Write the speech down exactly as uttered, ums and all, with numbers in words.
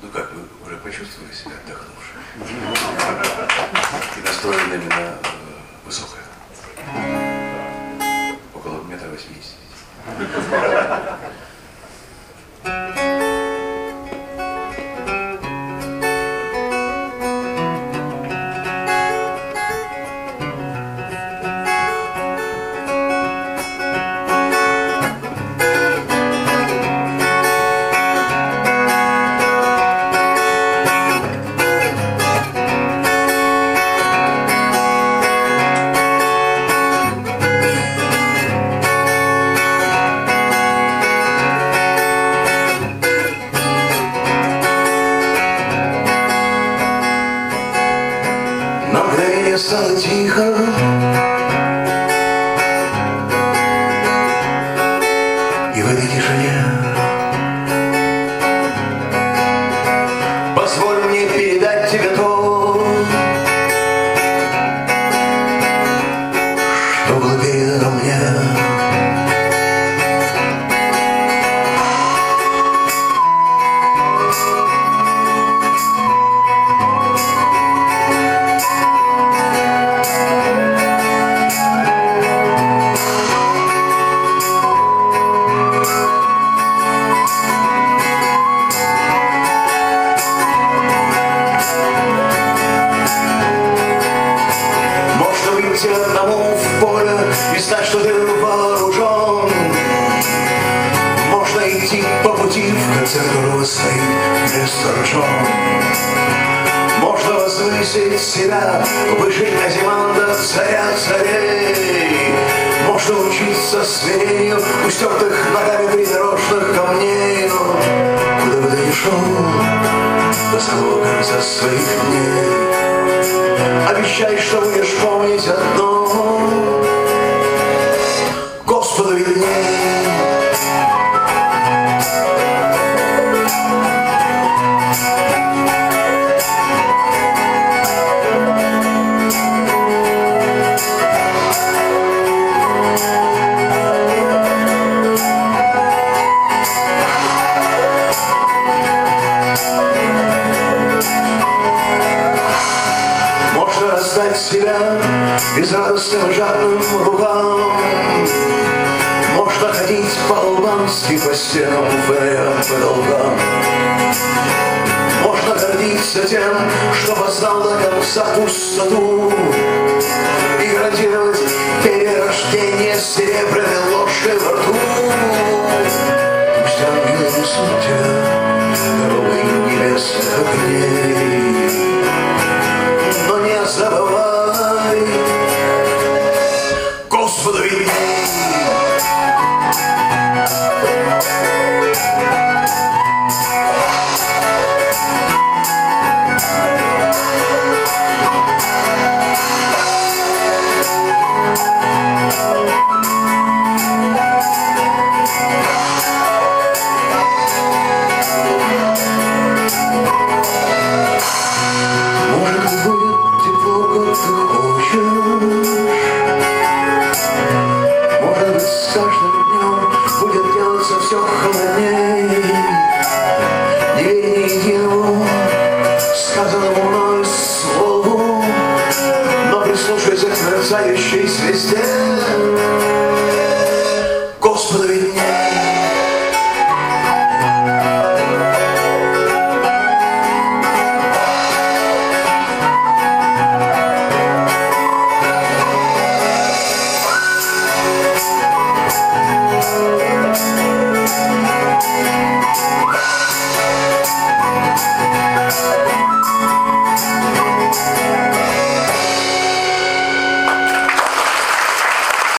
Ну как, вы уже почувствовали себя отдохнувшими? И настроенными на высокое? Около метра восьмидесяти. Стало тихо, и в этой тишине позволь мне передать тебе то, что было передано мне. Одному в поле и знать, что ты вооружен. Можно идти по пути, в конце которого стоит вместо рожон. Можно возвысить себя выше Казиманда, царя царей. Можно учиться смирению у стертых ногами придорожных камней. Но куда бы ты ни шел, до самого конца своих дней обещай, что будешь помнить одно: Господу видней. Раздать себя безрадостным и жадным рукам. Можно ходить по-албански по стенам, фонарям, потолкам. Можно гордиться тем, что познал до конца пустоту, и градировать перерождение серебряной ложкой во рту.